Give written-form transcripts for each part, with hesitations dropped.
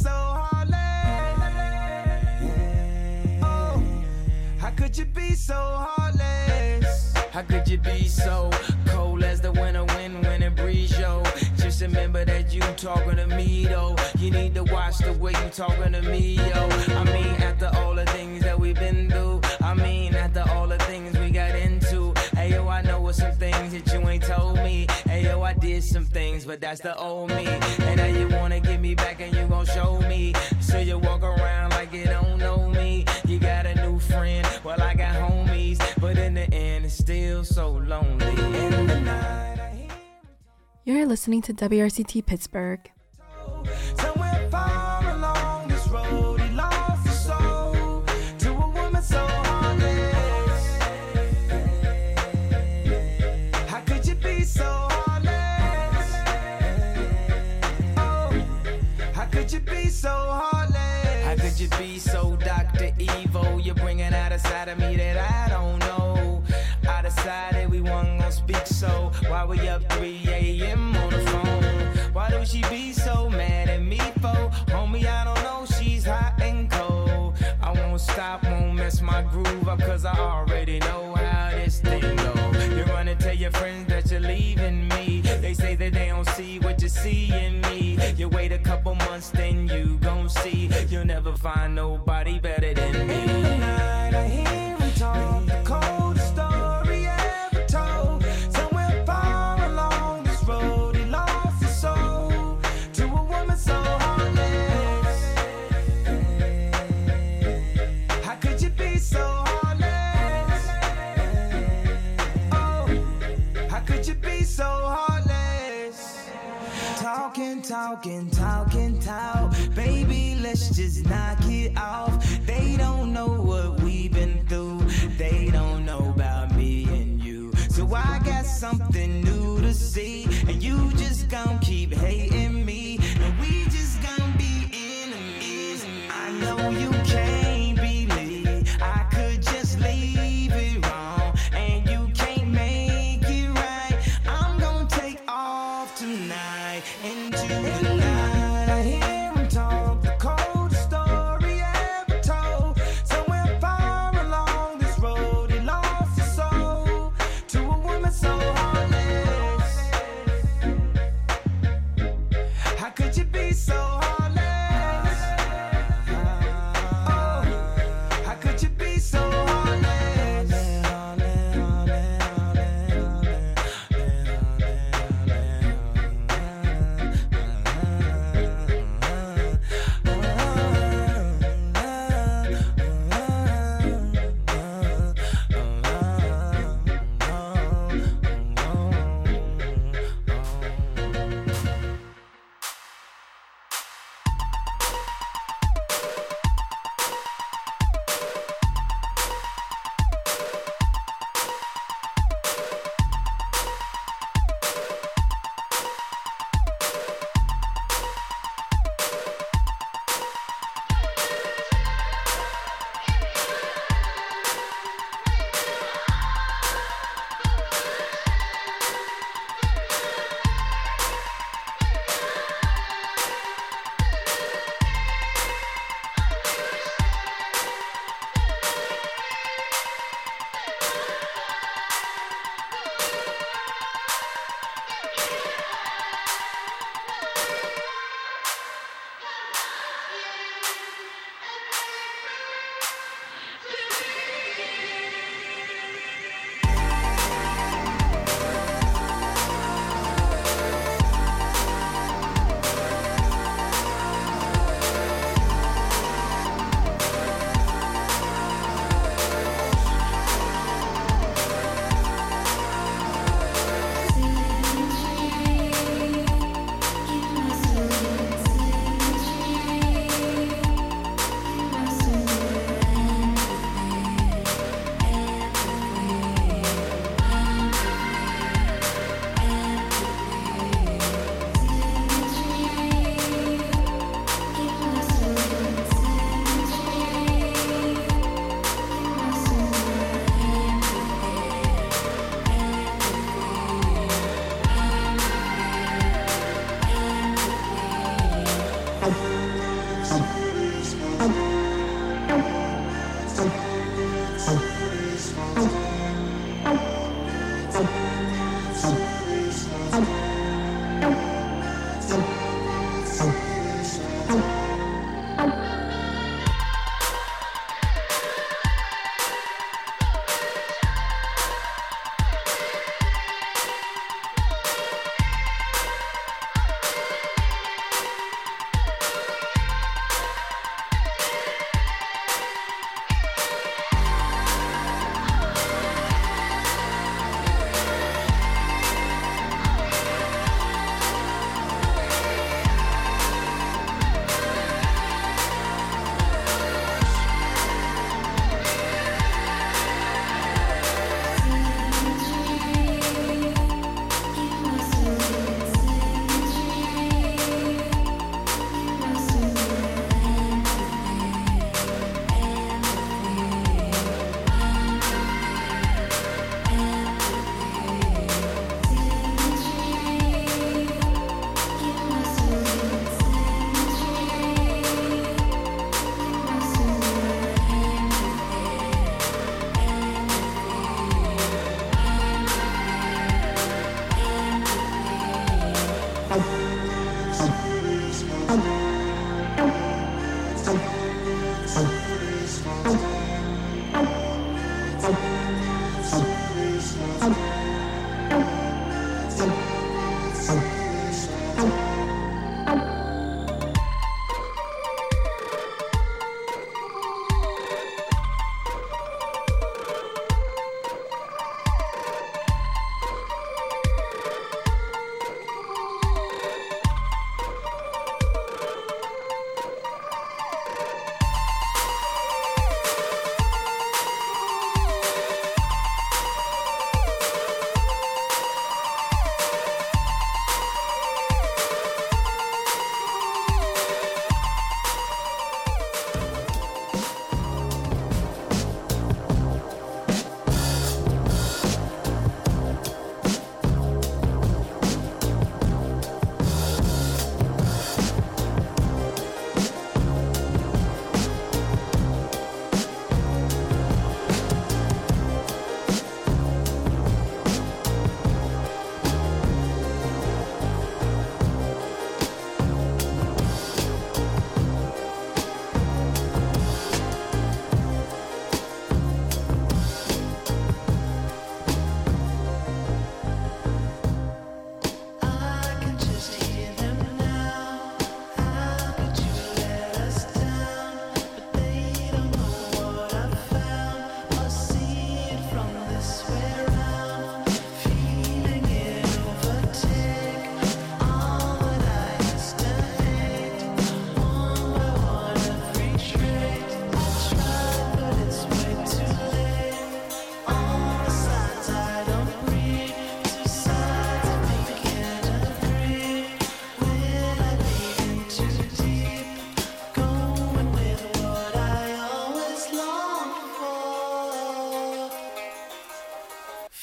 so heartless? Oh, how could you be so heartless? How could you be so cold as the winter wind when it breeze, yo? Just remember that you talking to me, though. You need to watch the way you talking to me, yo. I mean, after all the things that we've been through, I mean, after all the things we got into. Hey, yo, I know what some things that you ain't told me. Hey, yo, I did some things, but that's the old me. And now you wanna get me back and you gon' show me. So you walk around like you don't know me. You got a new friend, well, I got homies. But in the end, it's still so lonely. In the night, I hear... You're listening to WRCT Pittsburgh. Somewhere far along this road, he lost his soul to a woman so heartless. How could you be so heartless? Oh, how could you be so heartless? How could you be so Dr. Evil? You're bringing out a side of me that I don't know. I decided we weren't gonna speak, so why we up 3 a.m. on the phone? Why do she be so mad at me for? Homie, I don't know, she's hot and cold. I won't stop, won't mess my groove up, cause I already know how this thing go. You're gonna tell your friends that you're leaving me. They say that they don't see what you see in me. You wait a couple months, then you gon' see. You'll never find nobody better than me. In the night, I hear him talk, the coldest story ever told. Somewhere far along this road, he lost his soul to a woman so heartless. How could you be so heartless? Oh, how could you be so heartless? Talking, talking, talking, talk. Baby, let's just knock it off. They don't know what we've been through. They don't know about me and you. So I got something new to see. And you just gon' keep hating me. And we just gon' be enemies. I know you can't believe I could just leave it wrong. And you can't make it right. I'm gon' take off tonight into the night. I hear him talk, the coldest story ever told. Somewhere far along this road, he lost his soul to a woman so heartless.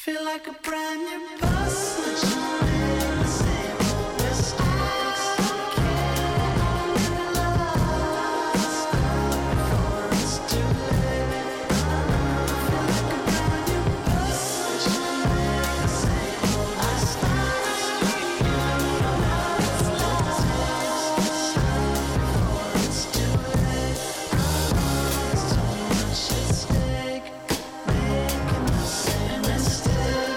Feel like a brand new person. The same old mistakes. Can't last before it's too late. Feel like a brand new person. The same old mistakes. Before it's too late. There's too much at stake. Making the same mistakes.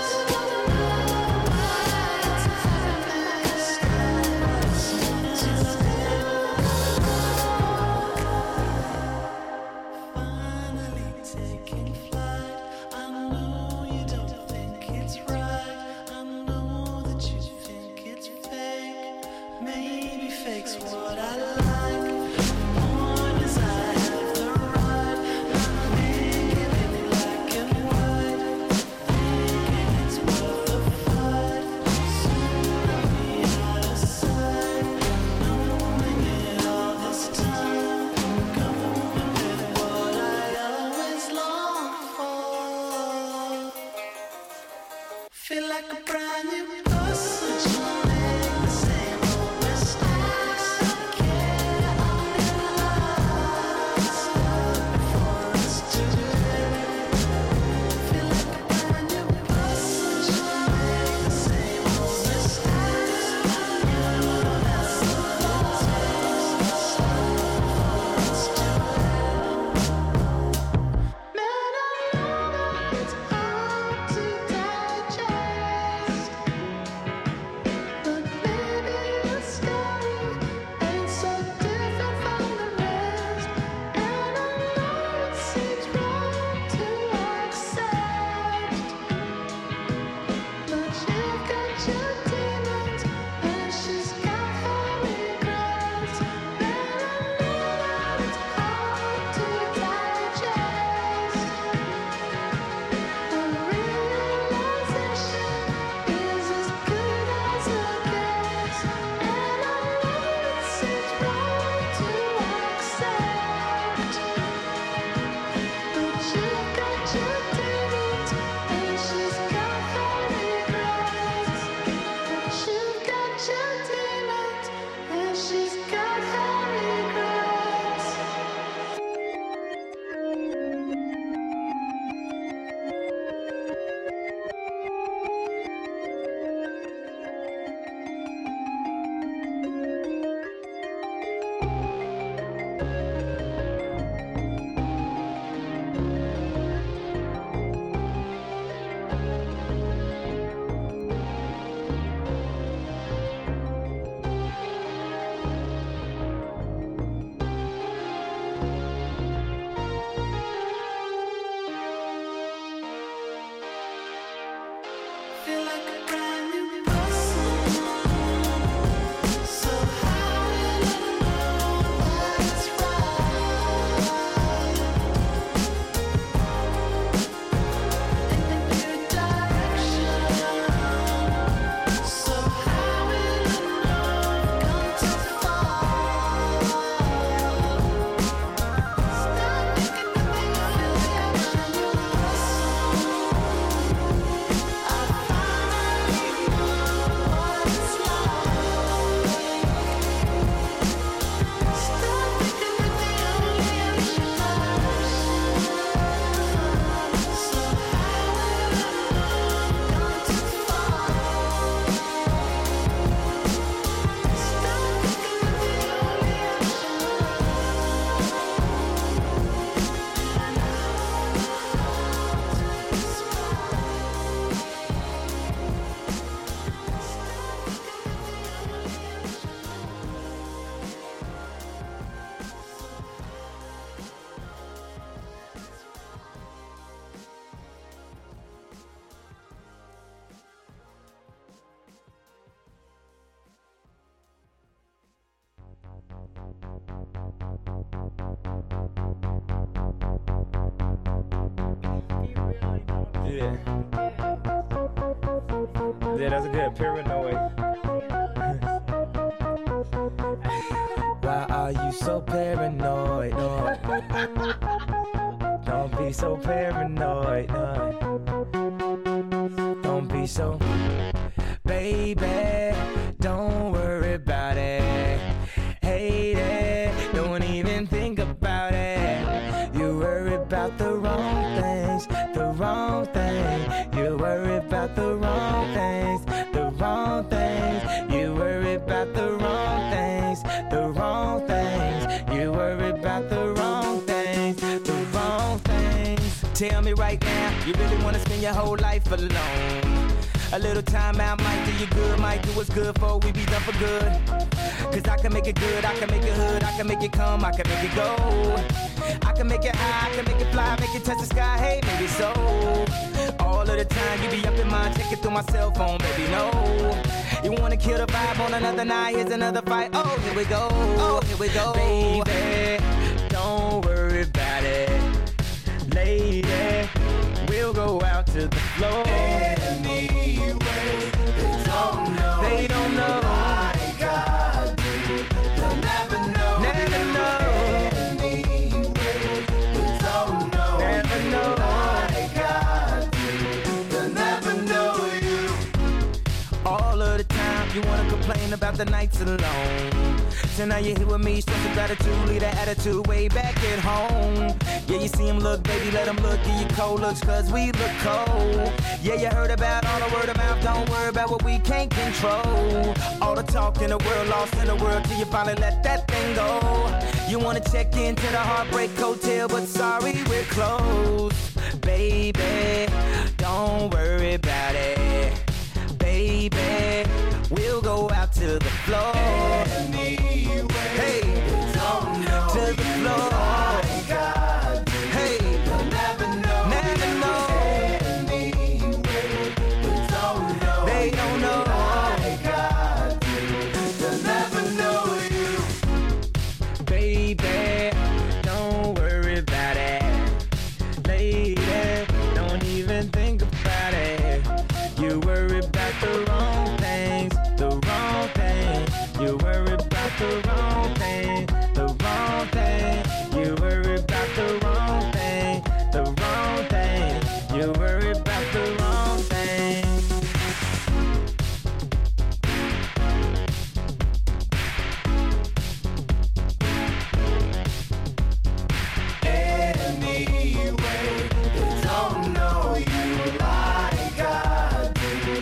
Finally taking flight. I know you don't think it's right. I know that you think it's fake. Maybe fake's what I like. Point is I have the right. Not making it black and white. Thinking it's worth the fight. Soon I'll be out of sight. Knowing it all this time. Going with what I always longed for. Feel like a brand new person. Make the same old mistakes. Can't last before it's too late. Feel like a brand new person. Make the same old mistakes. That's all it takes. Before it's too late. Man, I know it's hard to digest, but maybe your story ain't so different from the rest. And I know it seems wrong to accept, but you've got your demons and she's got her regrets. Man, I know that it's hard to digest. The realization is as good as it gets, and I know it seems wrong to accept, but you've got your demons and she's got her regrets. But you've got your demons and she's got her regrets. Feel like a brand new person. So how will I know that it's right? In a new direction. So how will I know I've gone too far? Start thinking of me, I feel the action. I finally know what it's like. Stop thinking that the only option lies. So how will I know I've gone too far? Stop thinking that the only option Yeah. Yeah, that's good. Paranoid. Why are you so paranoid? No. Don't be so paranoid. No. be so. Baby, don't worry about it. Hate it, don't even think about it. You worry about the wrong things, the wrong thing. You worry about the wrong things, the wrong things. You worry about the wrong things, the wrong things. You worry about the wrong things, the wrong things. Tell me right now, you really wanna spend your whole life alone? A little time out might do you good, might do what's good for we be done for good. Cause I can make it good, I can make it hood, I can make it come, I can make it go. I can make it high, I can make it fly, make it touch the sky, hey, maybe so. All of the time you be up in mind, checking through my cell phone, baby, no. You wanna kill the vibe on another night, here's another fight, oh, here we go, oh, here we go. Baby, don't worry about it. Lady, we'll go out to the floor. Anyway, they don't know. They don't know. Like I do. They'll never know. Never know. Anyway, they don't know. Never know. Like I do. They'll never know you. All of the time, you wanna complain about the nights alone. So now you're here with me, stress of gratitude, leave that attitude way back at home. Yeah, you see him look, baby, let him look, give you cold looks, cause we look cold. Yeah, you heard about all the word of mouth, don't worry about what we can't control. All the talk in the world, lost in the world, till you finally let that thing go. You wanna check into the Heartbreak Hotel, but sorry, we're closed. Baby, don't worry about it. Baby, we'll go out to the floor. Anyway, Hey, don't know. to the floor. Like I do. Hey, They'll never know. never know. Anyway, they don't know. They don't know. Like I do. They'll never know you. Baby, don't worry about it. Lady, don't even think about it. You worry about the wrong things, the wrong thing. You worry about the wrong thing, the wrong thing. You worry about the wrong thing, the wrong thing. You worry about the wrong thing. Anyway, they don't know you like I do.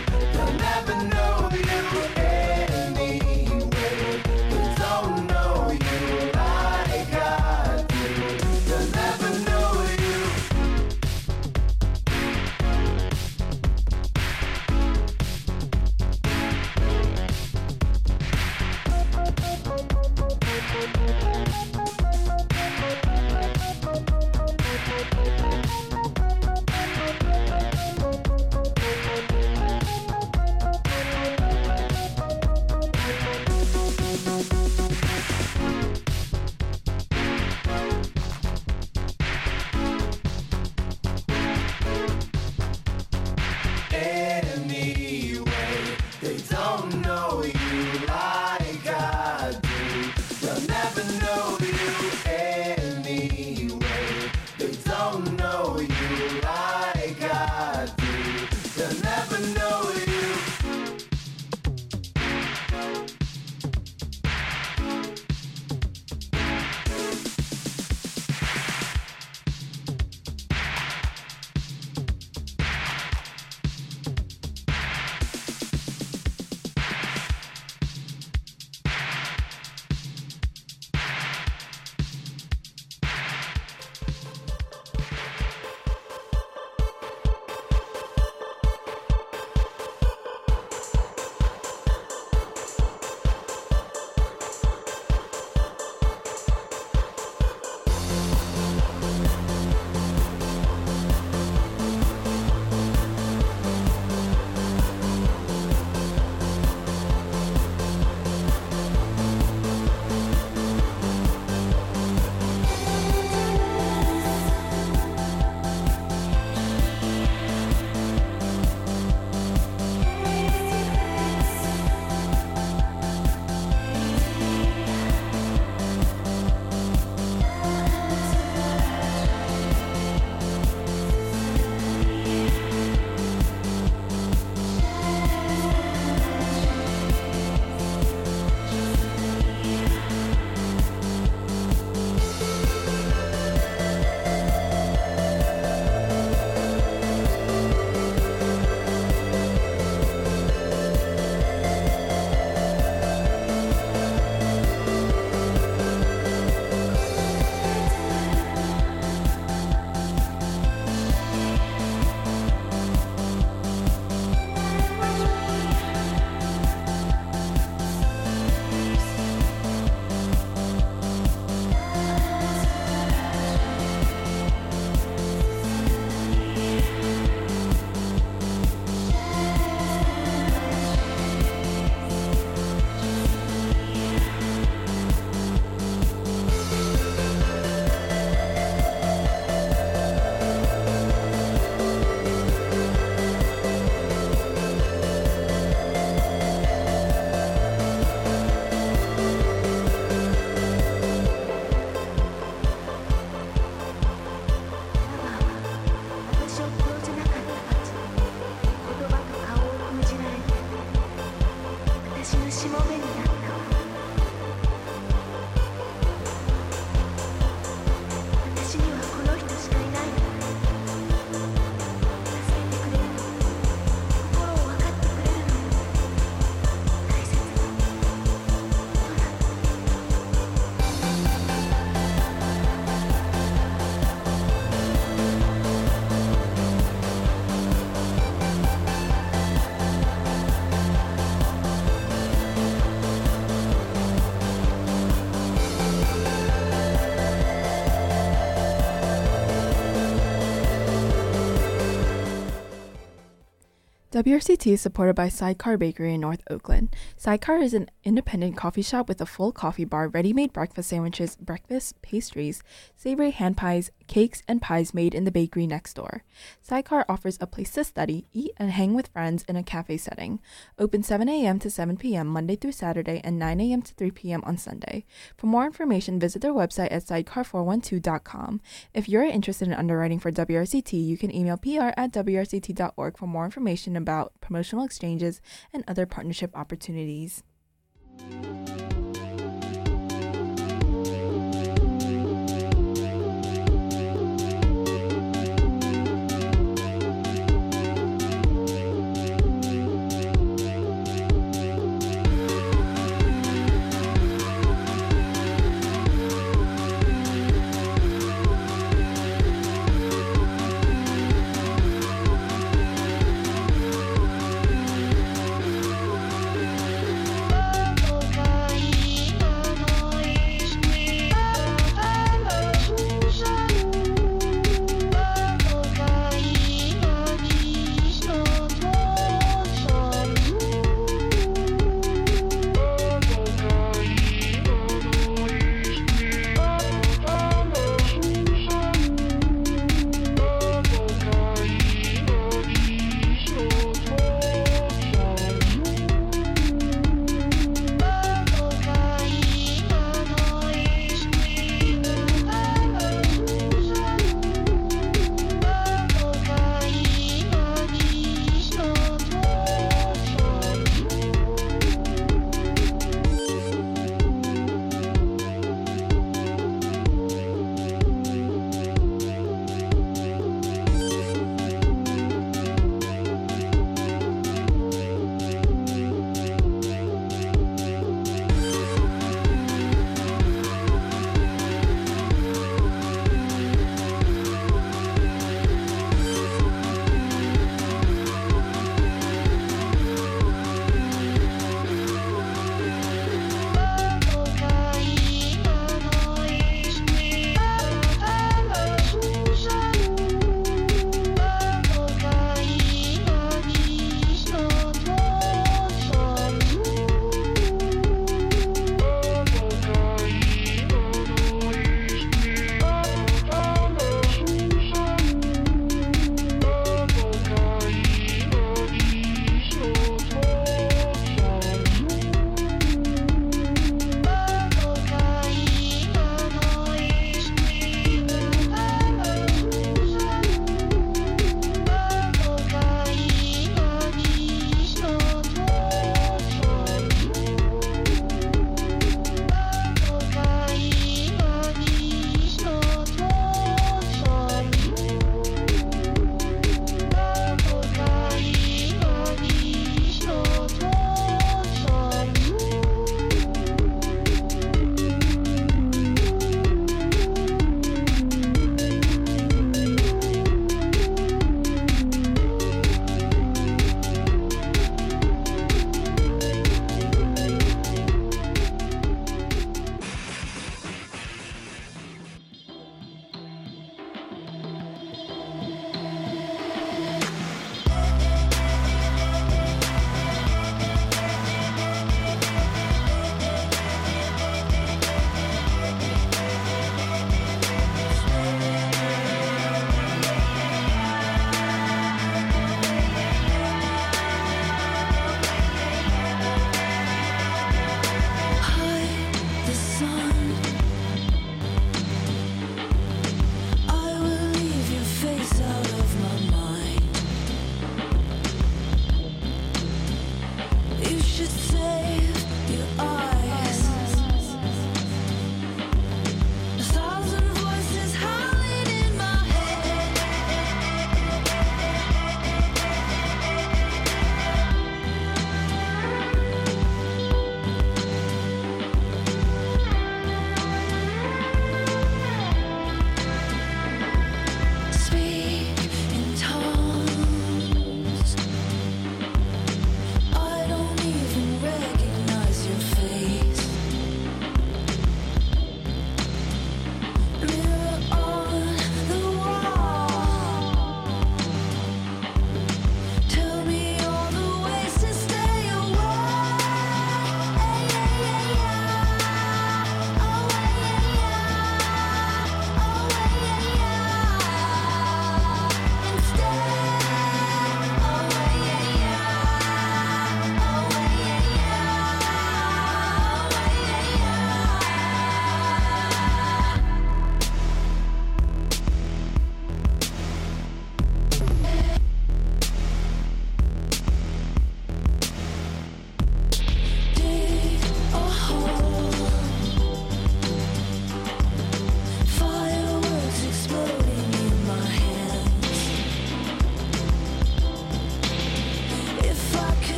WRCT is supported by Sidecar Bakery in North Oakland. Sidecar is an independent coffee shop with a full coffee bar, ready-made breakfast sandwiches, breakfast pastries, savory hand pies, cakes, and pies made in the bakery next door. Sidecar offers a place to study, eat, and hang with friends in a cafe setting. Open 7 a.m. to 7 p.m. Monday through Saturday and 9 a.m. to 3 p.m. on Sunday. For more information, visit their website at sidecar412.com. If you're interested in underwriting for WRCT, you can email pr@wrct.org for more information about promotional exchanges and other partnership opportunities.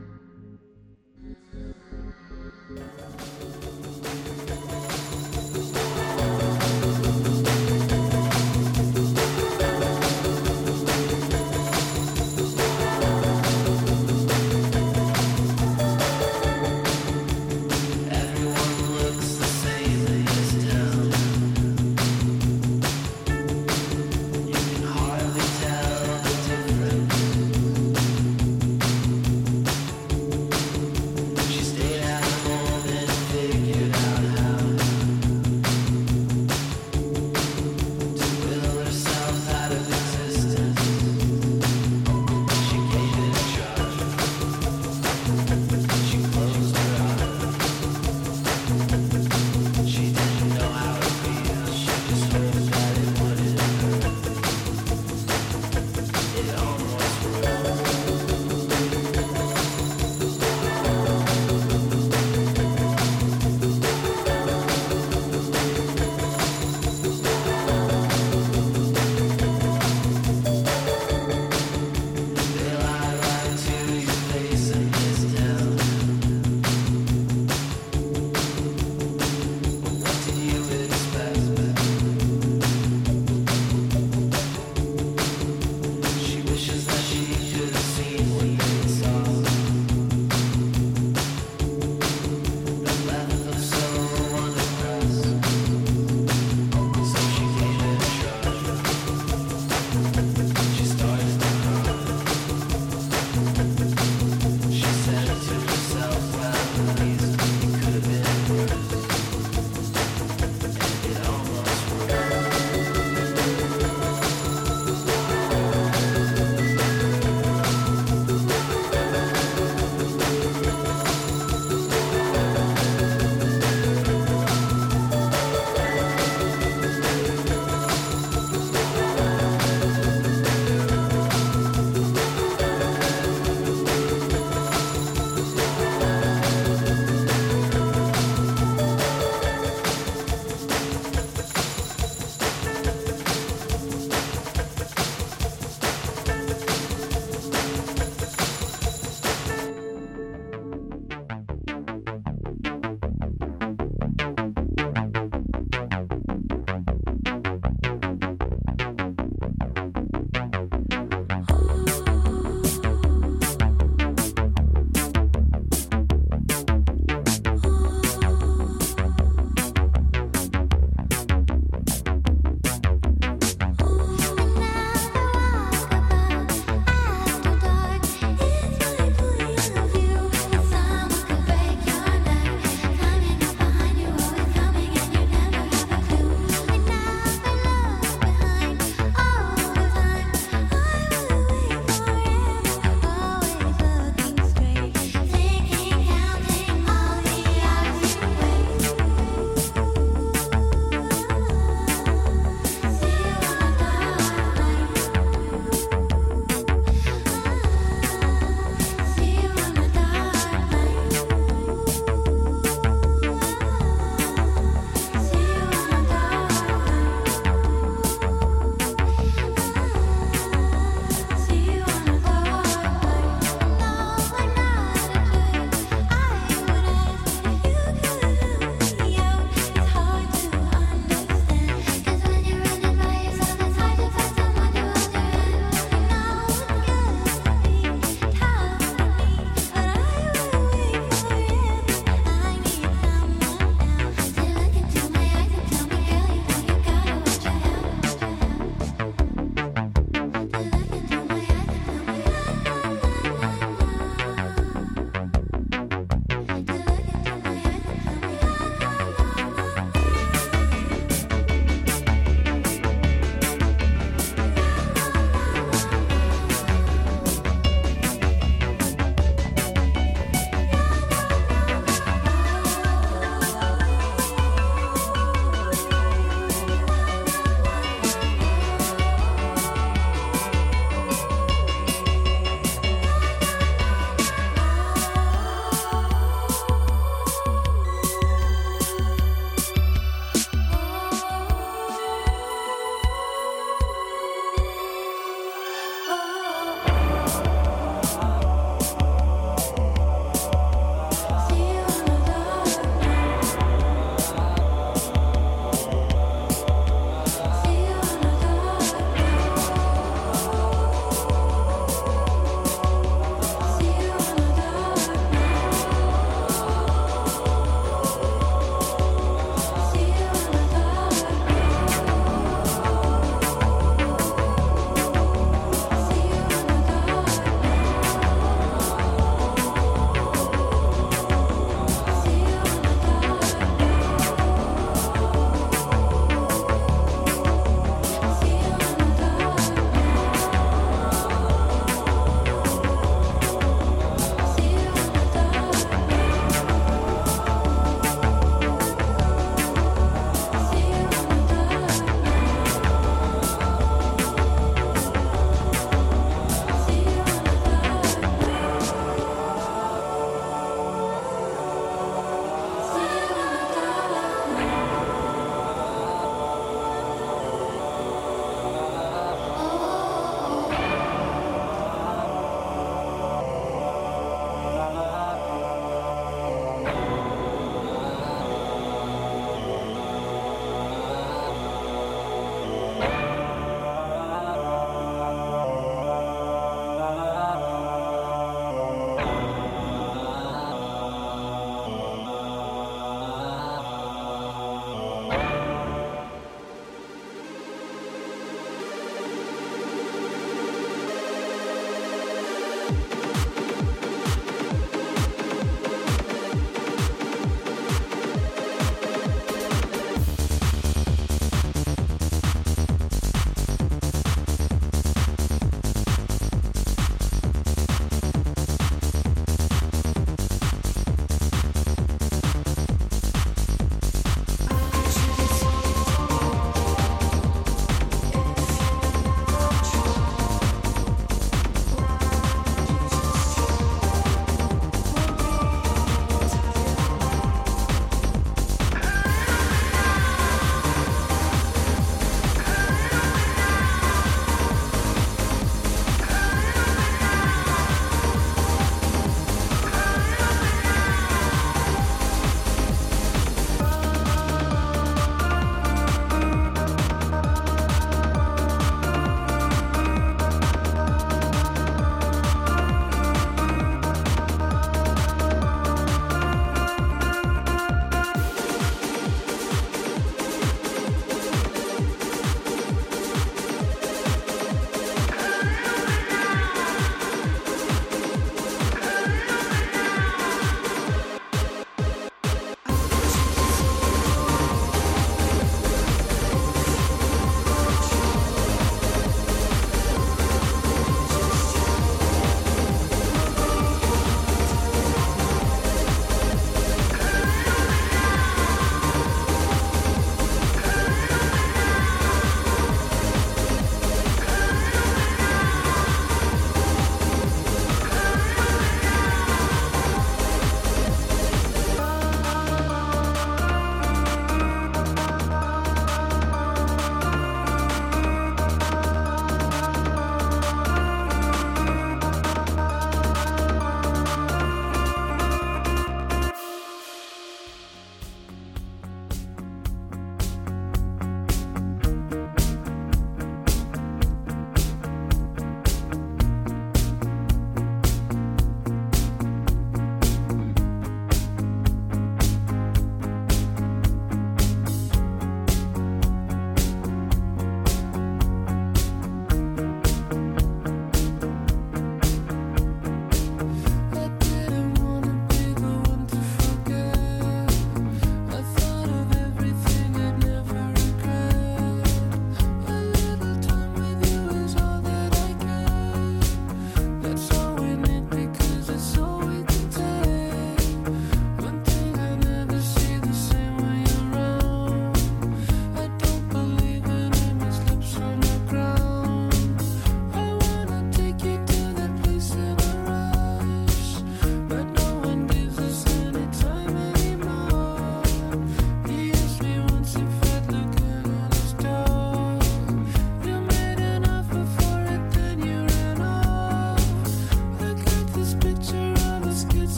She stayed out more than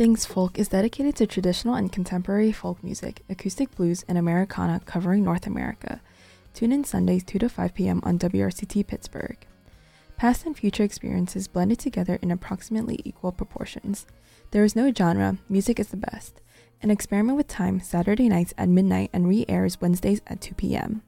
Things Folk is dedicated to traditional and contemporary folk music, acoustic blues, and Americana covering North America. Tune in Sundays 2 to 5 p.m. on WRCT Pittsburgh. Past and future experiences blended together in approximately equal proportions. There is no genre, music is the best. An experiment with time, Saturday nights at midnight and re-airs Wednesdays at 2 p.m.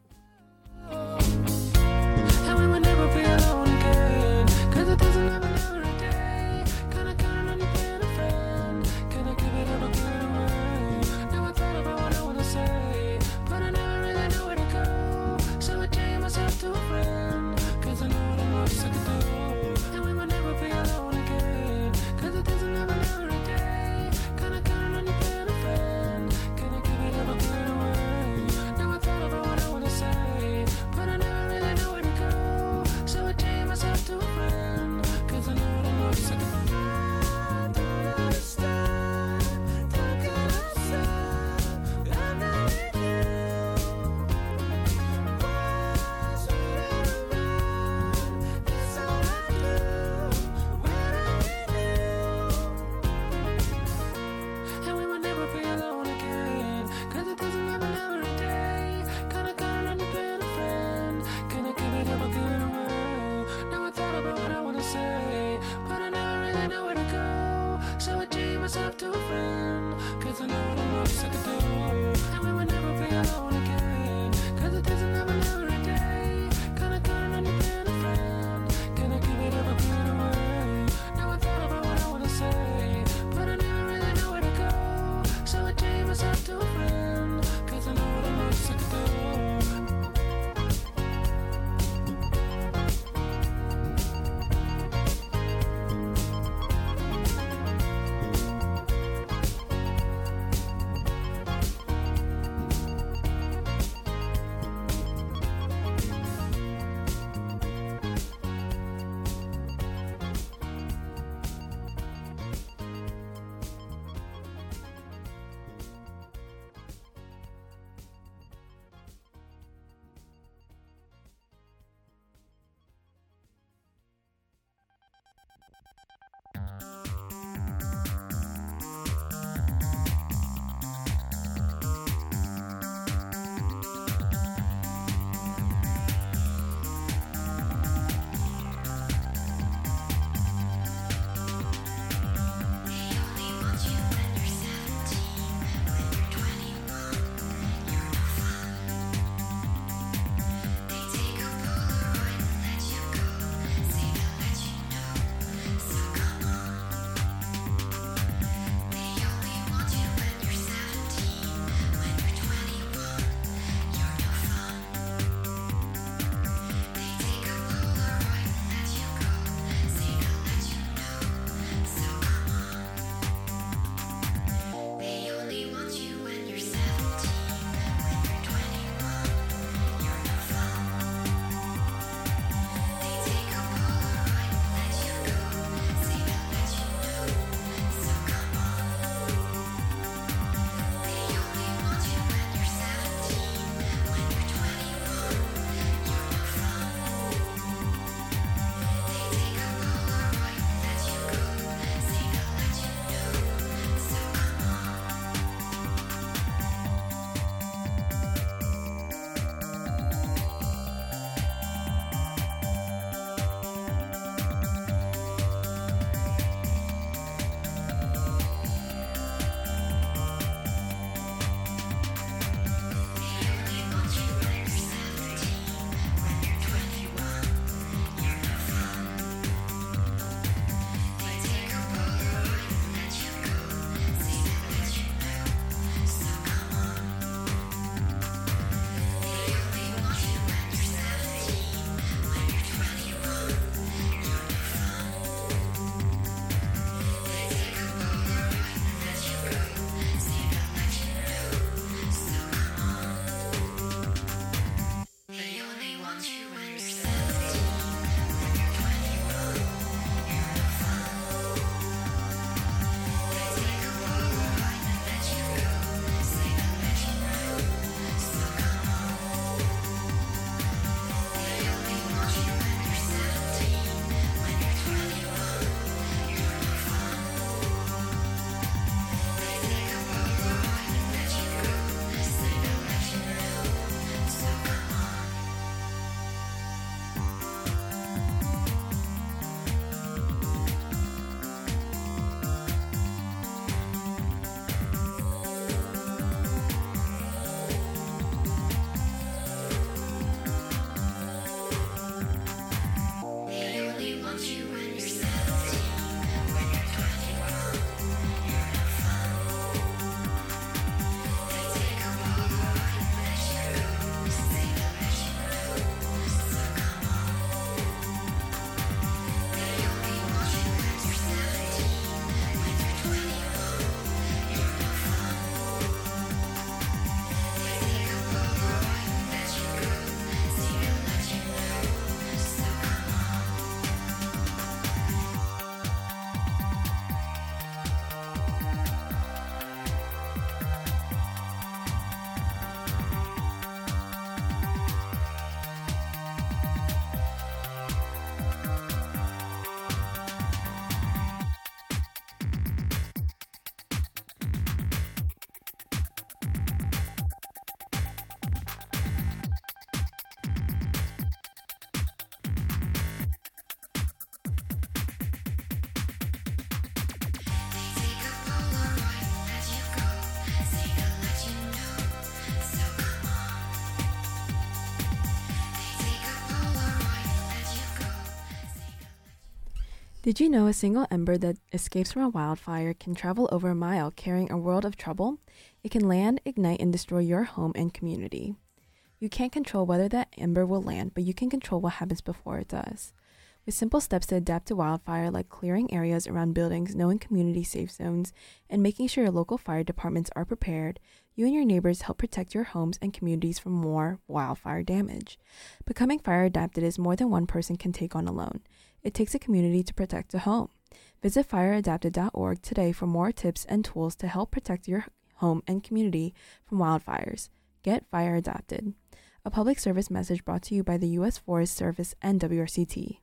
Did you know a single ember that escapes from a wildfire can travel over a mile carrying a world of trouble? It can land, ignite, and destroy your home and community. You can't control whether that ember will land, but you can control what happens before it does. With simple steps to adapt to wildfire, like clearing areas around buildings, knowing community safe zones, and making sure your local fire departments are prepared, you and your neighbors help protect your homes and communities from more wildfire damage. Becoming fire adapted is more than one person can take on alone. It takes a community to protect a home. Visit fireadapted.org today for more tips and tools to help protect your home and community from wildfires. Get fire adapted. A public service message brought to you by the U.S. Forest Service and WRCT.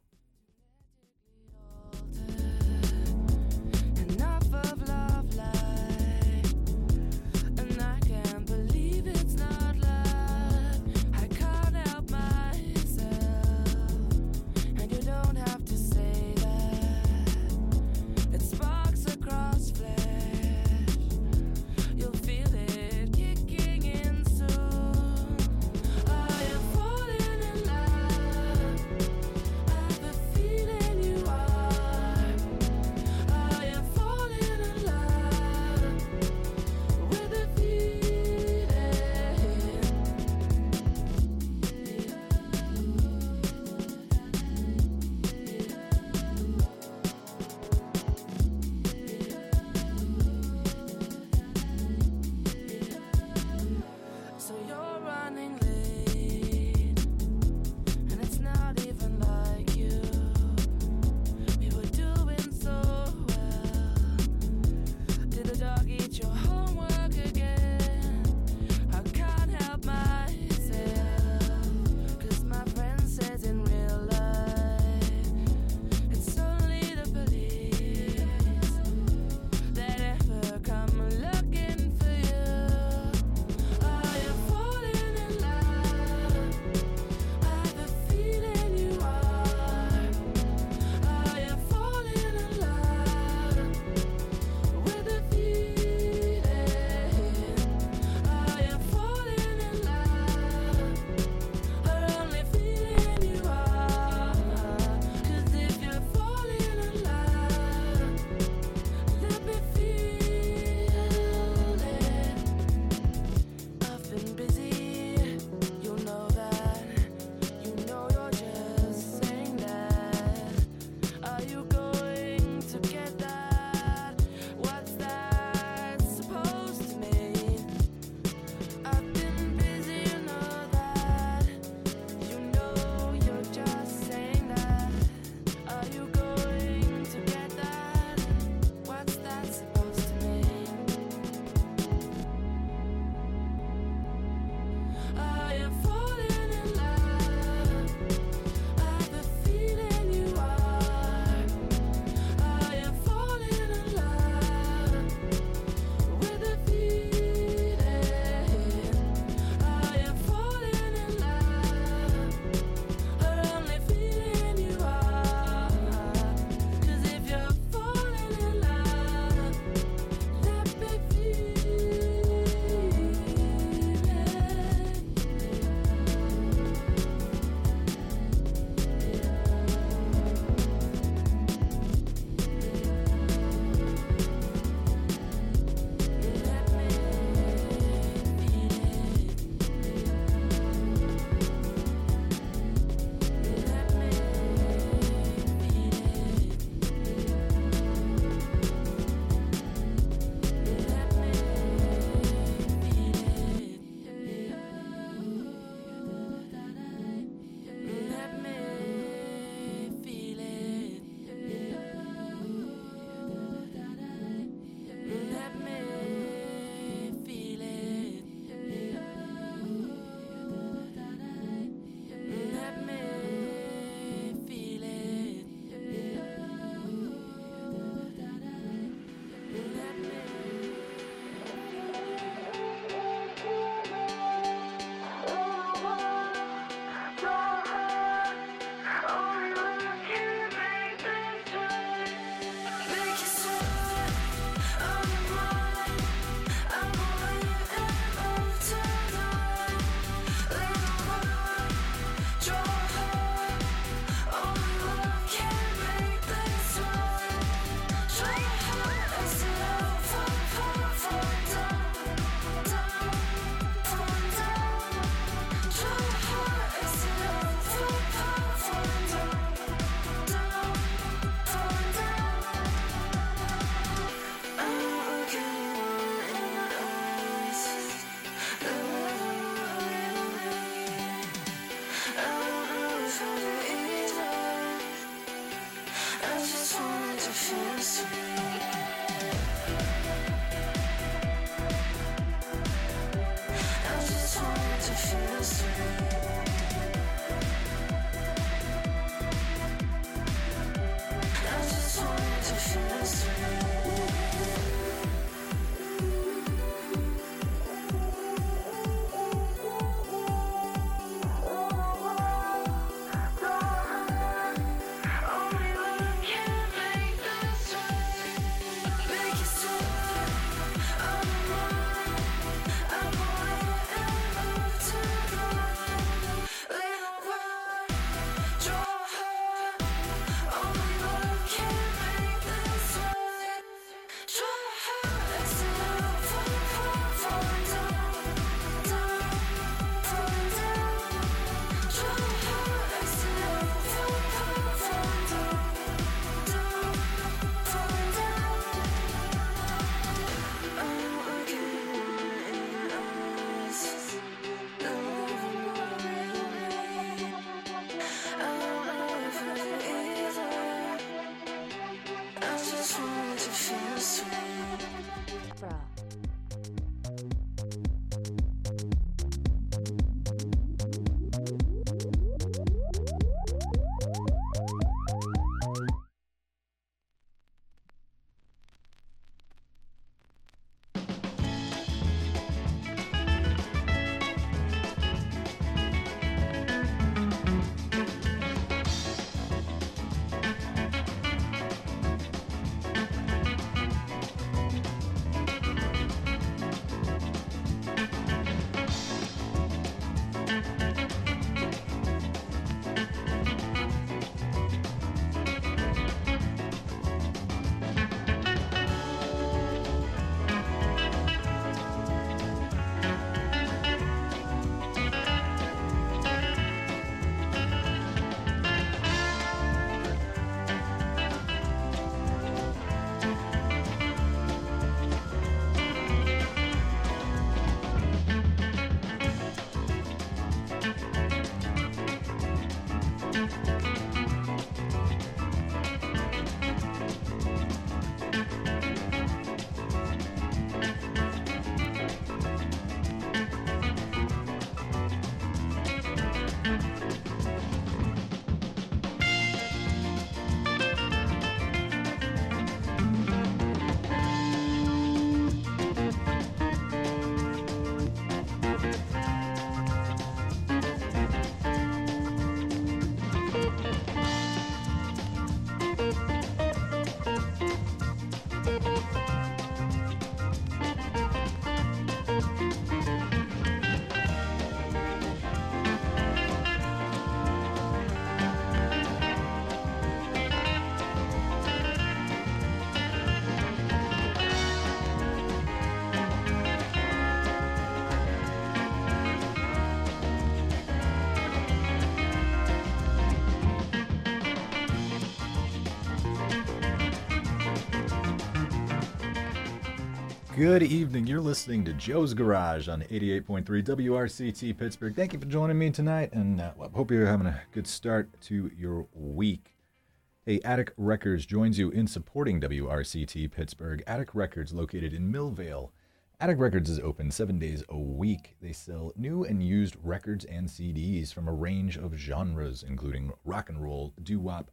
Good evening. You're listening to Joe's Garage on 88.3 WRCT Pittsburgh. Thank you for joining me tonight, and I hope you're having a good start to your week. Hey, Attic Records joins you in supporting WRCT Pittsburgh. Attic Records, located in Millvale. Attic Records is open 7 days a week. They sell new and used records and CDs from a range of genres, including rock and roll, doo-wop,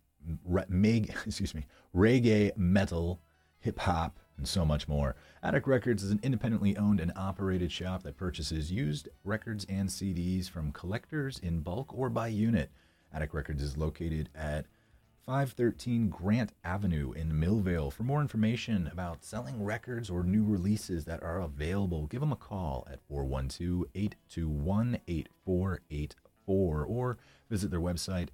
reggae, metal, hip-hop, and so much more. Attic Records is an independently owned and operated shop that purchases used records and CDs from collectors in bulk or by unit. Attic Records is located at 513 Grant Avenue in Millvale. For more information about selling records or new releases that are available, give them a call at 412-821-8484 or visit their website,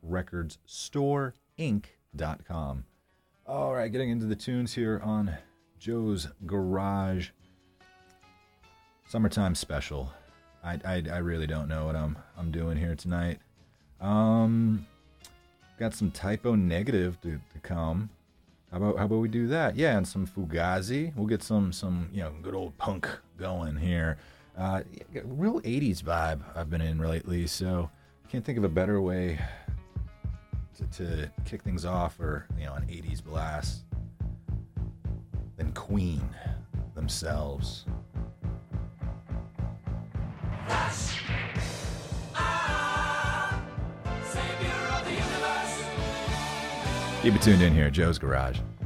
atticrecordstoreinc.com. All right, getting into the tunes here on Joe's Garage. Summertime special. I really don't know what I'm doing here tonight. Got some Typo Negative to come. How about we do that? Yeah, and some Fugazi. We'll get some good old punk going here. Real 80s vibe I've been in lately, so can't think of a better way to kick things off, or an 80s blast, than Queen themselves. Savior of the universe. Keep it tuned in here, Joe's Garage.